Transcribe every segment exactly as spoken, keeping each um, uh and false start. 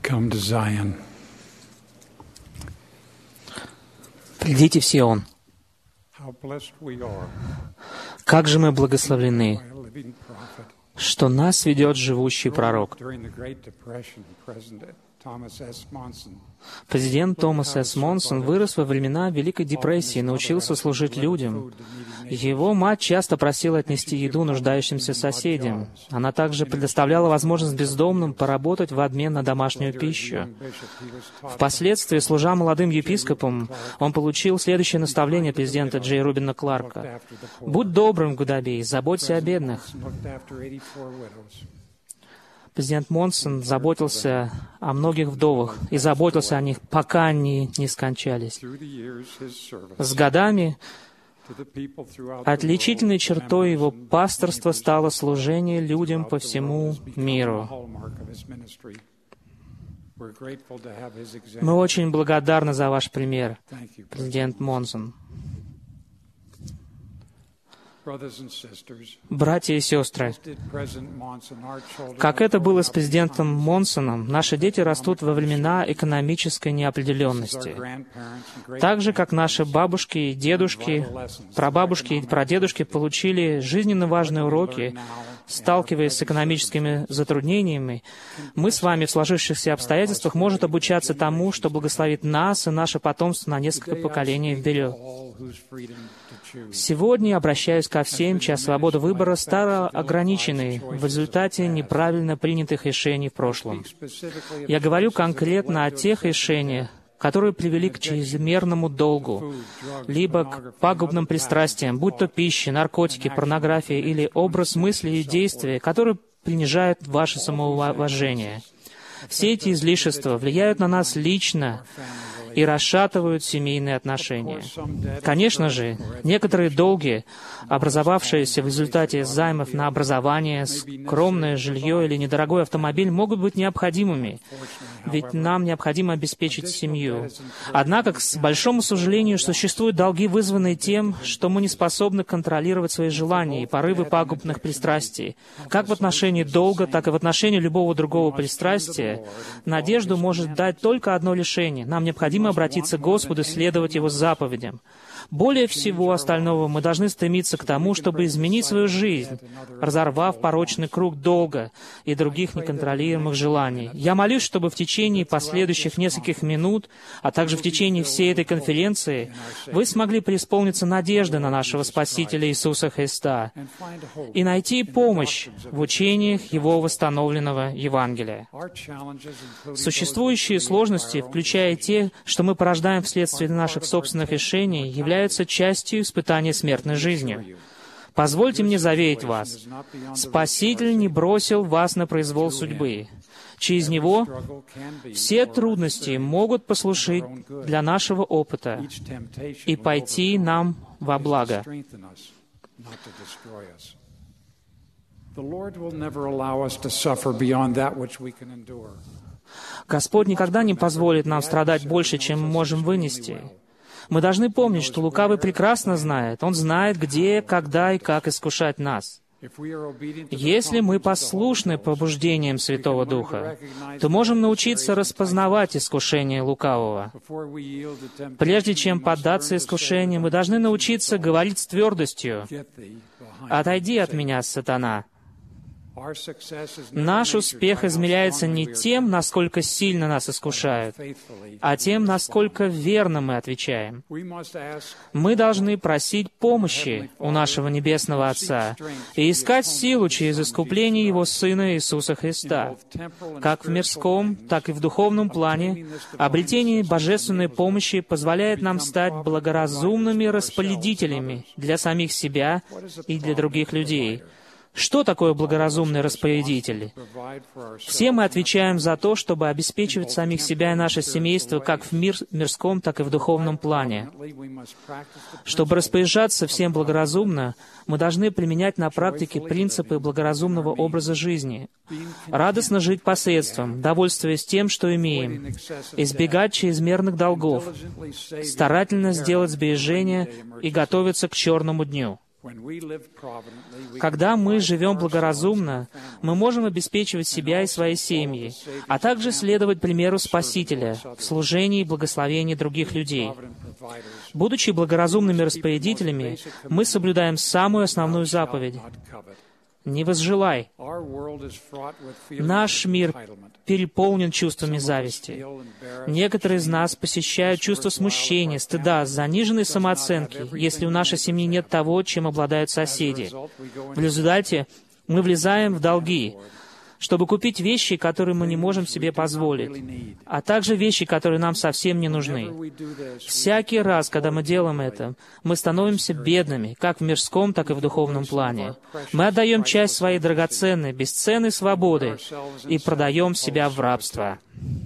Come to Zion. Придите в Сион. How blessed we are Как же мы благословлены, by a living prophet. что нас ведет живущий пророк. During the Great Depression, President Thomas S. Monson Президент Томас С. Монсон вырос во времена Великой депрессии и научился служить людям. Его мать часто просила отнести еду нуждающимся соседям. Она также предоставляла возможность бездомным поработать в обмен на домашнюю пищу. Впоследствии, служа молодым епископом, он получил следующее наставление президента Джей Рубина Кларка: «Будь добрым, Гудабей, заботься о бедных». Президент Монсон заботился о многих вдовах и заботился о них, пока они не скончались. С годами отличительной чертой его пасторства стало служение людям по всему миру. Мы очень благодарны за ваш пример, президент Монсон. Братья и сестры, как это было с президентом Монсоном, наши дети растут во времена экономической неопределенности. Так же, как наши бабушки и дедушки, прабабушки и прадедушки получили жизненно важные уроки, сталкиваясь с экономическими затруднениями, мы с вами в сложившихся обстоятельствах можем обучаться тому, что благословит нас и наше потомство на несколько поколений вперед. Сегодня я обращаюсь ко всем, чья свобода выбора стала ограниченной в результате неправильно принятых решений в прошлом. Я говорю конкретно о тех решениях, которые привели к чрезмерному долгу, либо к пагубным пристрастиям, будь то пища, наркотики, порнография или образ мысли и действия, которые принижают ваше самоуважение. Все эти излишества влияют на нас лично и расшатывают семейные отношения. Конечно же, некоторые долги, образовавшиеся в результате займов на образование, скромное жилье или недорогой автомобиль, могут быть необходимыми, ведь нам необходимо обеспечить семью. Однако, к большому сожалению, существуют долги, вызванные тем, что мы не способны контролировать свои желания и порывы пагубных пристрастий. Как в отношении долга, так и в отношении любого другого пристрастия, надежду может дать только одно решение. Нам необходимо обратиться к Господу и следовать Его заповедям. Более всего остального мы должны стремиться к тому, чтобы изменить свою жизнь, разорвав порочный круг долга и других неконтролируемых желаний. Я молюсь, чтобы в течение последующих нескольких минут, а также в течение всей этой конференции, вы смогли преисполниться надежды на нашего Спасителя Иисуса Христа и найти помощь в учениях Его восстановленного Евангелия. Существующие сложности, включая те, что мы порождаем вследствие наших собственных решений, являются частью испытания смертной жизнью. Позвольте мне заверить вас, Спаситель не бросил вас на произвол судьбы. Через Него все трудности могут послужить для нашего опыта и пойти нам во благо. Господь никогда не позволит нам страдать больше, чем мы можем вынести. Мы должны помнить, что лукавый прекрасно знает. Он знает, где, когда и как искушать нас. Если мы послушны побуждениям Святого Духа, то можем научиться распознавать искушение лукавого. Прежде чем поддаться искушению, мы должны научиться говорить с твердостью: «Отойди от меня, сатана». Наш успех измеряется не тем, насколько сильно нас искушают, а тем, насколько верно мы отвечаем. Мы должны просить помощи у нашего Небесного Отца и искать силу через искупление Его Сына Иисуса Христа. Как в мирском, так и в духовном плане, обретение божественной помощи позволяет нам стать благоразумными распорядителями для самих себя и для других людей. Что такое благоразумный распорядитель? Все мы отвечаем за то, чтобы обеспечивать самих себя и наше семейство как в мир, мирском, так и в духовном плане. Чтобы распоряжаться всем благоразумно, мы должны применять на практике принципы благоразумного образа жизни. Радостно жить посредством, довольствуясь тем, что имеем, избегать чрезмерных долгов, старательно сделать сбережения и готовиться к черному дню. Когда мы живем благоразумно, мы можем обеспечивать себя и свои семьи, а также следовать примеру Спасителя в служении и благословении других людей. Будучи благоразумными распорядителями, мы соблюдаем самую основную заповедь — «Не возжелай». Наш мир переполнен чувствами зависти. Некоторые из нас посещают чувство смущения, стыда, заниженной самооценки, если у нашей семьи нет того, чем обладают соседи. В результате мы влезаем в долги, чтобы купить вещи, которые мы не можем себе позволить, а также вещи, которые нам совсем не нужны. Всякий раз, когда мы делаем это, мы становимся бедными, как в мирском, так и в духовном плане. Мы отдаем часть своей драгоценной, бесценной свободы и продаем себя в рабство.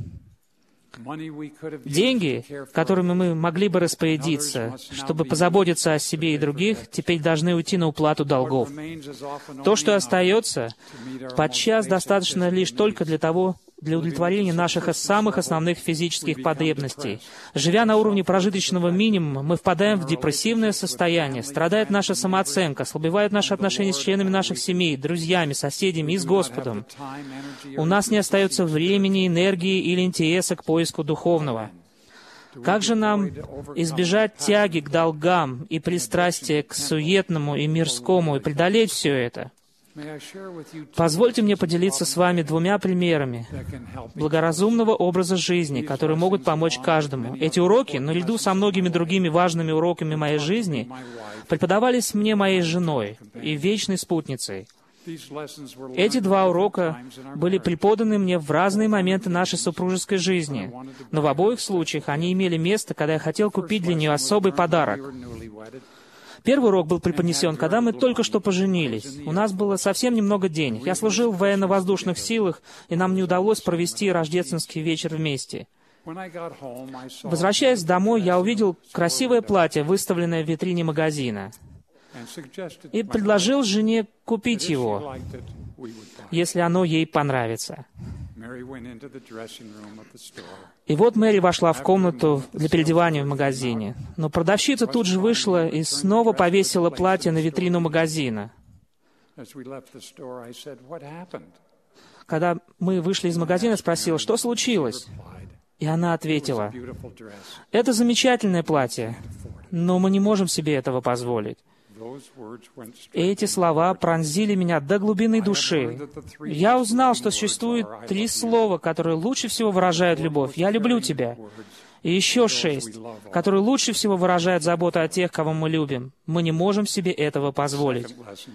Деньги, которыми мы могли бы распорядиться, чтобы позаботиться о себе и других, теперь должны уйти на уплату долгов. То, что остается, подчас достаточно лишь только для того, для удовлетворения наших самых основных физических потребностей. Живя на уровне прожиточного минимума, мы впадаем в депрессивное состояние, страдает наша самооценка, ослабевают наши отношения с членами наших семей, друзьями, соседями и с Господом. У нас не остается времени, энергии или интереса к поиску духовного. Как же нам избежать тяги к долгам и пристрастия к суетному и мирскому и преодолеть все это? Позвольте мне поделиться с вами двумя примерами благоразумного образа жизни, которые могут помочь каждому. Эти уроки, наряду со многими другими важными уроками моей жизни, преподавались мне моей женой и вечной спутницей. Эти два урока были преподаны мне в разные моменты нашей супружеской жизни, но в обоих случаях они имели место, когда я хотел купить для нее особый подарок. Первый урок был преподнесен, когда мы только что поженились. У нас было совсем немного денег. Я служил в военно-воздушных силах, и нам не удалось провести рождественский вечер вместе. Возвращаясь домой, я увидел красивое платье, выставленное в витрине магазина, и предложил жене купить его, если оно ей понравится. И вот Мэри вошла в комнату для переодевания в магазине. Но продавщица тут же вышла и снова повесила платье на витрину магазина. Когда мы вышли из магазина, я спросил, что случилось? И она ответила, «Это замечательное платье, но мы не можем себе этого позволить». Эти слова пронзили меня до глубины души. Я узнал, что существует три слова, которые лучше всего выражают любовь. «Я люблю тебя». И еще шесть, которые лучше всего выражают заботу о тех, кого мы любим. Мы не можем себе этого позволить.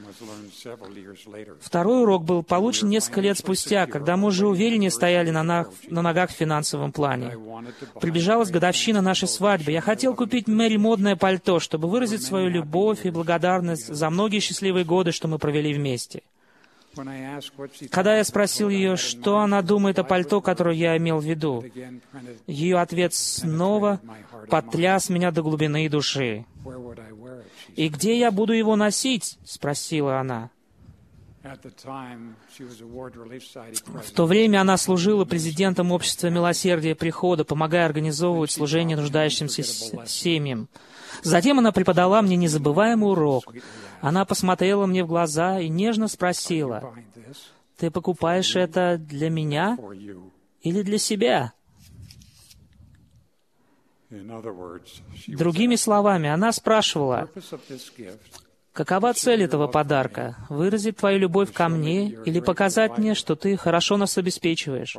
Второй урок был получен несколько лет спустя, когда мы уже увереннее стояли на, на, на ногах в финансовом плане. Приближалась годовщина нашей свадьбы. Я хотел купить Мэри модное пальто, чтобы выразить свою любовь и благодарность за многие счастливые годы, что мы провели вместе. Когда я спросил ее, что она думает о пальто, которое я имел в виду, ее ответ снова потряс меня до глубины души. «И где я буду его носить?» — спросила она. В то время она служила президентом Общества Милосердия Прихода, помогая организовывать служение нуждающимся семьям. Затем она преподала мне незабываемый урок. Она посмотрела мне в глаза и нежно спросила, «Ты покупаешь это для меня или для себя?» Другими словами, она спрашивала, «Какова цель этого подарка? Выразить твою любовь ко мне или показать мне, что ты хорошо нас обеспечиваешь?»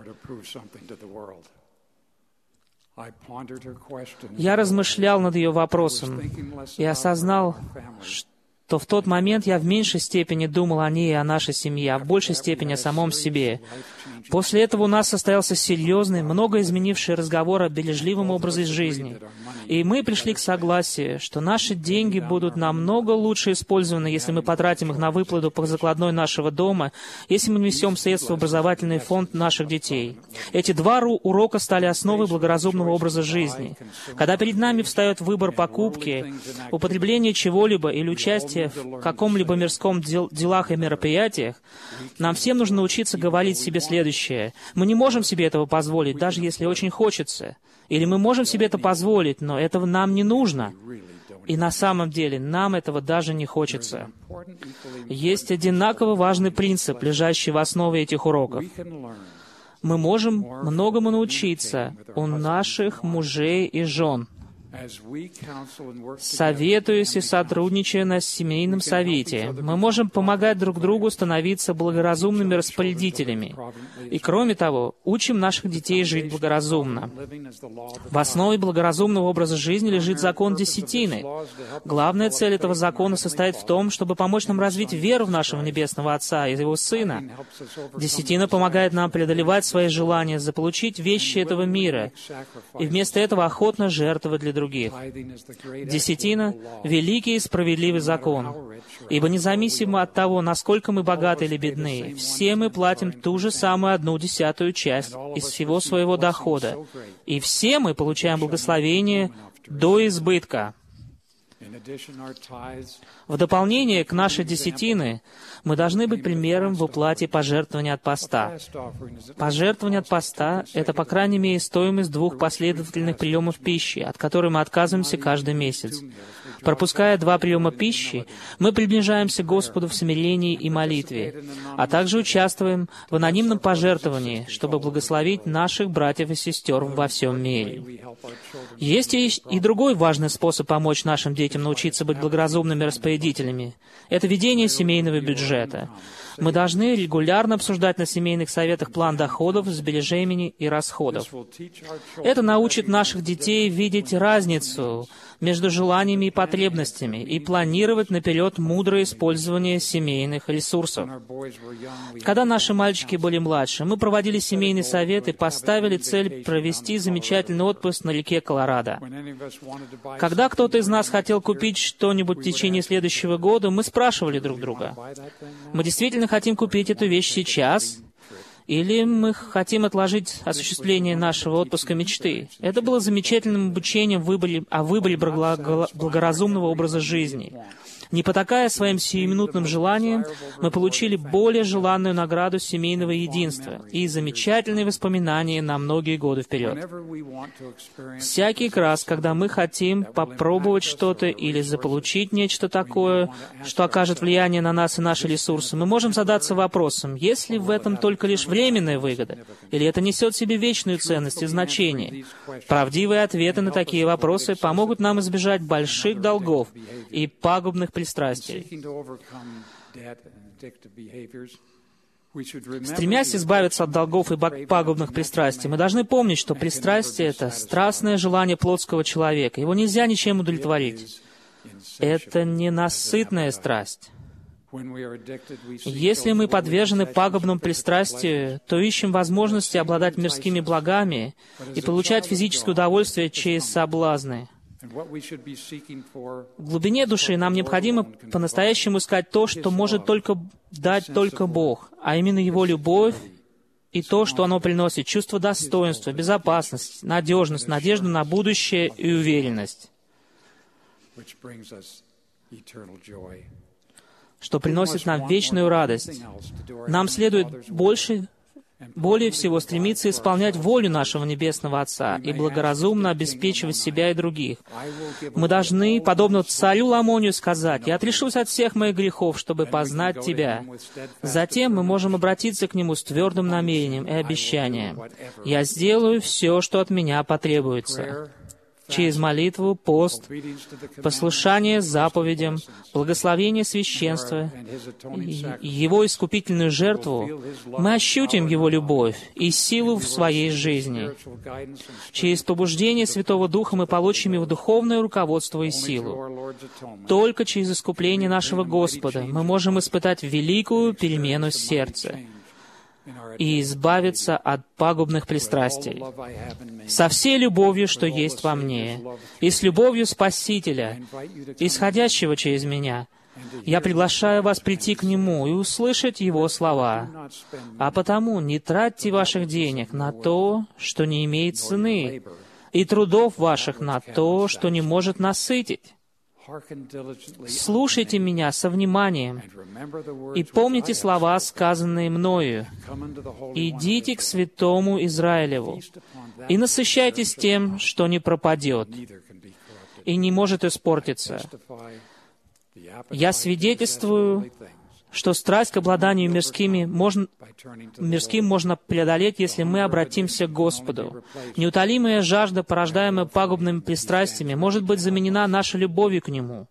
Я размышлял над ее вопросом и осознал, что в тот момент я в меньшей степени думал о ней и о нашей семье, а в большей степени о самом себе. После этого у нас состоялся серьезный, много изменивший разговор о бережливом образе жизни. И мы пришли к согласию, что наши деньги будут намного лучше использованы, если мы потратим их на выплату по закладной нашего дома, если мы внесем средства в образовательный фонд наших детей. Эти два урока стали основой благоразумного образа жизни. Когда перед нами встает выбор покупки, употребления чего-либо или участия в каком-либо мирском дел- делах и мероприятиях, нам всем нужно научиться говорить себе следующее. Мы не можем себе этого позволить, даже если очень хочется. Или мы можем себе это позволить, но этого нам не нужно. И на самом деле нам этого даже не хочется. Есть одинаково важный принцип, лежащий в основе этих уроков. Мы можем многому научиться у наших мужей и жен, советуясь и сотрудничая на семейном совете. Мы можем помогать друг другу становиться благоразумными распорядителями. И кроме того, учим наших детей жить благоразумно. В основе благоразумного образа жизни лежит закон десятины. Главная цель этого закона состоит в том, чтобы помочь нам развить веру в нашего Небесного Отца и Его Сына. Десятина помогает нам преодолевать свои желания, заполучить вещи этого мира, и вместо этого охотно жертвовать для других. других. Десятина — великий и справедливый закон. Ибо независимо от того, насколько мы богаты или бедны, все мы платим ту же самую одну десятую часть из всего своего дохода. И все мы получаем благословение до избытка. В дополнение к нашей десятины, мы должны быть примером в уплате пожертвования от поста. Пожертвование от поста — это, по крайней мере, стоимость двух последовательных приемов пищи, от которой мы отказываемся каждый месяц. Пропуская два приема пищи, мы приближаемся к Господу в смирении и молитве, а также участвуем в анонимном пожертвовании, чтобы благословить наших братьев и сестер во всем мире. Есть и другой важный способ помочь нашим детям научиться быть благоразумными распорядителями. Это ведение семейного бюджета. Мы должны регулярно обсуждать на семейных советах план доходов, сбережений и расходов. Это научит наших детей видеть разницу между желаниями и потребностями и планировать наперед мудрое использование семейных ресурсов. Когда наши мальчики были младше, мы проводили семейный совет и поставили цель провести замечательный отпуск на реке Колорадо. Когда кто-то из нас хотел купить что-нибудь в течение следующего года, мы спрашивали друг друга: мы действительно хотим купить эту вещь сейчас? Или мы хотим отложить осуществление нашего отпуска мечты? Это было замечательным обучением в выборе, о выборе благоразумного образа жизни. Не потакая своим сиюминутным желаниям, мы получили более желанную награду семейного единства и замечательные воспоминания на многие годы вперед. Всякий раз, когда мы хотим попробовать что-то или заполучить нечто такое, что окажет влияние на нас и наши ресурсы, мы можем задаться вопросом, есть ли в этом только лишь временная выгода, или это несет в себе вечную ценность и значение. Правдивые ответы на такие вопросы помогут нам избежать больших долгов и пагубных пристрастий. Стремясь избавиться от долгов и пагубных пристрастий, мы должны помнить, что пристрастие — это страстное желание плотского человека. Его нельзя ничем удовлетворить. Это ненасытная страсть. Если мы подвержены пагубному пристрастию, то ищем возможности обладать мирскими благами и получать физическое удовольствие через соблазны. В глубине души нам необходимо по-настоящему искать то, что может только дать только Бог, а именно Его любовь и то, что оно приносит: чувство достоинства, безопасность, надежность, надежду на будущее и уверенность, что приносит нам вечную радость. Нам следует больше более всего стремиться исполнять волю нашего Небесного Отца и благоразумно обеспечивать себя и других. Мы должны, подобно царю Ламонию, сказать: «Я отрешусь от всех моих грехов, чтобы познать Тебя». Затем мы можем обратиться к Нему с твердым намерением и обещанием: «Я сделаю все, что от меня потребуется». Через молитву, пост, послушание заповедям, благословение священства и Его искупительную жертву, мы ощутим Его любовь и силу в своей жизни. Через побуждение Святого Духа мы получим Его духовное руководство и силу. Только через искупление нашего Господа мы можем испытать великую перемену сердца и избавиться от пагубных пристрастий. Со всей любовью, что есть во мне, и с любовью Спасителя, исходящего через меня, я приглашаю вас прийти к Нему и услышать Его слова. А потому не тратьте ваших денег на то, что не имеет цены, и трудов ваших на то, что не может насытить. Слушайте меня со вниманием и помните слова, сказанные мною. Идите к святому Израилеву и насыщайтесь тем, что не пропадет, и не может испортиться. Я свидетельствую, что страсть к обладанию мирскими можно, мирским можно преодолеть, если мы обратимся к Господу. Неутолимая жажда, порождаемая пагубными пристрастиями, может быть заменена нашей любовью к Нему.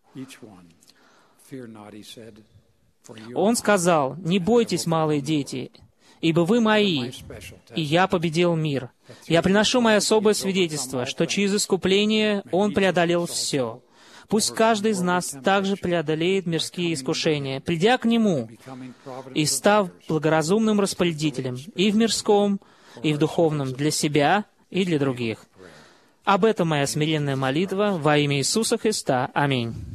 Он сказал: «Не бойтесь, малые дети, ибо вы мои, и я победил мир. Я приношу мое особое свидетельство, что через искупление Он преодолел все. Пусть каждый из нас также преодолеет мирские искушения, придя к Нему и став благоразумным распорядителем и в мирском, и в духовном для себя и для других». Об этом моя смиренная молитва во имя Иисуса Христа. Аминь.